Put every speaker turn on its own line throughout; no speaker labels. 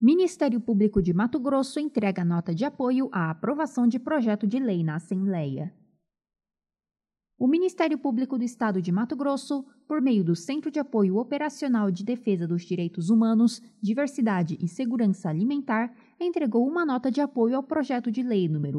Ministério Público de Mato Grosso entrega nota de apoio à aprovação de projeto de lei na Assembleia. O Ministério Público do Estado de Mato Grosso, por meio do Centro de Apoio Operacional de Defesa dos Direitos Humanos, Diversidade e Segurança Alimentar, entregou uma nota de apoio ao projeto de lei número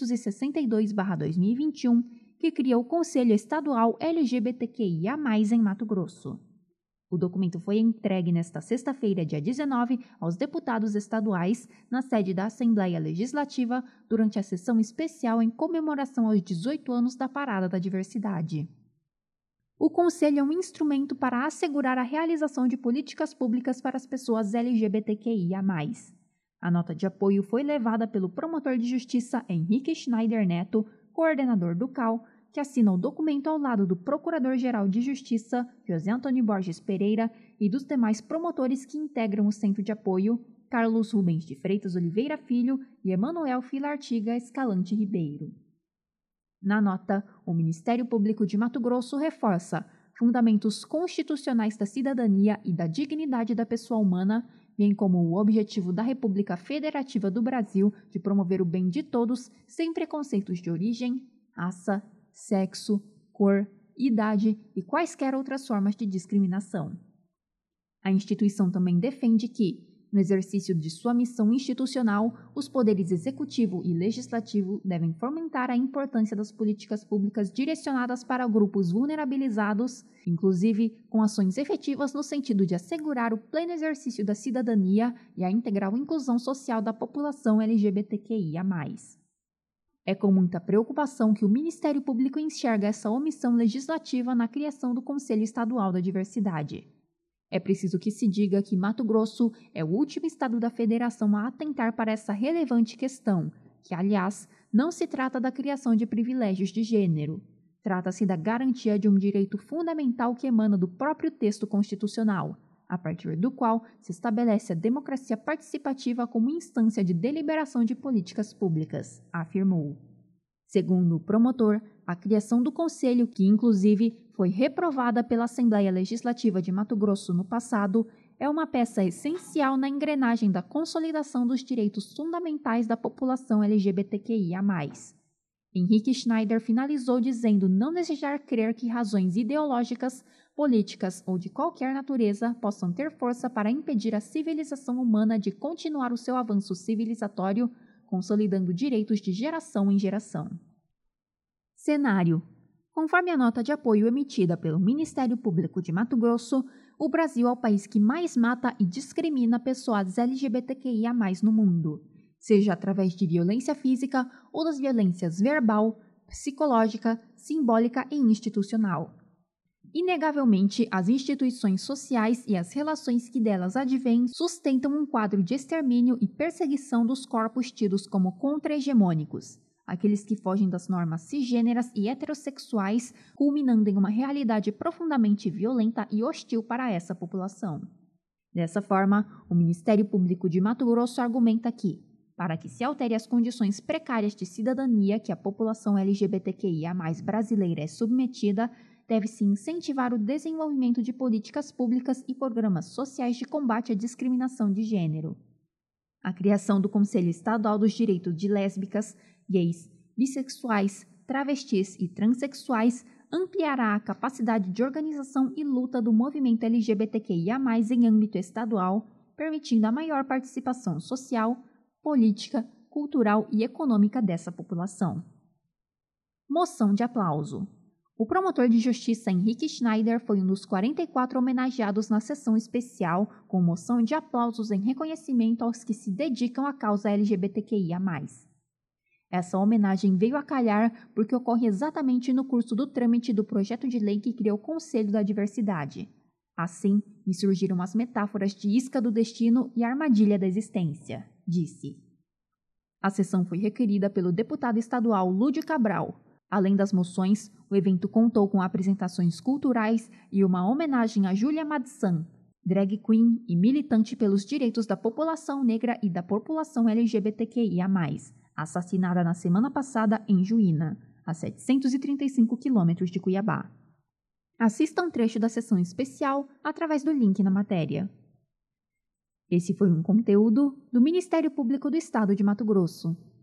862/2021, que cria o Conselho Estadual LGBTQIA+, em Mato Grosso. O documento foi entregue nesta sexta-feira, dia 19, aos deputados estaduais, na sede da Assembleia Legislativa, durante a sessão especial em comemoração aos 18 anos da Parada da Diversidade. O Conselho é um instrumento para assegurar a realização de políticas públicas para as pessoas LGBTQIA+. A nota de apoio foi levada pelo promotor de justiça Henrique Schneider Neto, coordenador do CAU, que assina o documento ao lado do Procurador-Geral de Justiça, José Antônio Borges Pereira, e dos demais promotores que integram o Centro de Apoio, Carlos Rubens de Freitas Oliveira Filho e Emanuel Filartiga Escalante Ribeiro. Na nota, o Ministério Público de Mato Grosso reforça fundamentos constitucionais da cidadania e da dignidade da pessoa humana, bem como o objetivo da República Federativa do Brasil de promover o bem de todos sem preconceitos de origem, raça, sexo, cor, idade e quaisquer outras formas de discriminação. A instituição também defende que, no exercício de sua missão institucional, os poderes executivo e legislativo devem fomentar a importância das políticas públicas direcionadas para grupos vulnerabilizados, inclusive com ações efetivas no sentido de assegurar o pleno exercício da cidadania e a integral inclusão social da população LGBTQIA+. É com muita preocupação que o Ministério Público enxerga essa omissão legislativa na criação do Conselho Estadual da Diversidade. É preciso que se diga que Mato Grosso é o último estado da federação a atentar para essa relevante questão, que, aliás, não se trata da criação de privilégios de gênero. Trata-se da garantia de um direito fundamental que emana do próprio texto constitucional, a partir do qual se estabelece a democracia participativa como instância de deliberação de políticas públicas, afirmou. Segundo o promotor, a criação do Conselho, que inclusive foi reprovada pela Assembleia Legislativa de Mato Grosso no passado, é uma peça essencial na engrenagem da consolidação dos direitos fundamentais da população LGBTQIA+. Henrique Schneider finalizou dizendo não desejar crer que razões ideológicas, políticas ou de qualquer natureza possam ter força para impedir a civilização humana de continuar o seu avanço civilizatório, consolidando direitos de geração em geração. Cenário. Conforme a nota de apoio emitida pelo Ministério Público de Mato Grosso, o Brasil é o país que mais mata e discrimina pessoas LGBTQIA+ no mundo, seja através de violência física ou das violências verbal, psicológica, simbólica e institucional. Inegavelmente, as instituições sociais e as relações que delas advêm sustentam um quadro de extermínio e perseguição dos corpos tidos como contra-hegemônicos, aqueles que fogem das normas cisgêneras e heterossexuais, culminando em uma realidade profundamente violenta e hostil para essa população. Dessa forma, o Ministério Público de Mato Grosso argumenta que, para que se altere as condições precárias de cidadania que a população LGBTQIA+ brasileira é submetida, deve-se incentivar o desenvolvimento de políticas públicas e programas sociais de combate à discriminação de gênero. A criação do Conselho Estadual dos Direitos de Lésbicas, Gays, Bissexuais, Travestis e Transsexuais ampliará a capacidade de organização e luta do movimento LGBTQIA+ em âmbito estadual, permitindo a maior participação social, política, cultural e econômica dessa população. Moção de aplauso. O promotor de justiça Henrique Schneider foi um dos 44 homenageados na sessão especial com moção de aplausos em reconhecimento aos que se dedicam à causa LGBTQIA+. Essa homenagem veio a calhar porque ocorre exatamente no curso do trâmite do projeto de lei que criou o Conselho da Diversidade. Assim, me surgiram as metáforas de isca do destino e armadilha da existência, disse. A sessão foi requerida pelo deputado estadual Lúdio Cabral. Além das moções, o evento contou com apresentações culturais e uma homenagem a Júlia Madsan, drag queen e militante pelos direitos da população negra e da população LGBTQIA+, assassinada na semana passada em Juína, a 735 quilômetros de Cuiabá. Assista um trecho da sessão especial através do link na matéria. Esse foi um conteúdo do Ministério Público do Estado de Mato Grosso.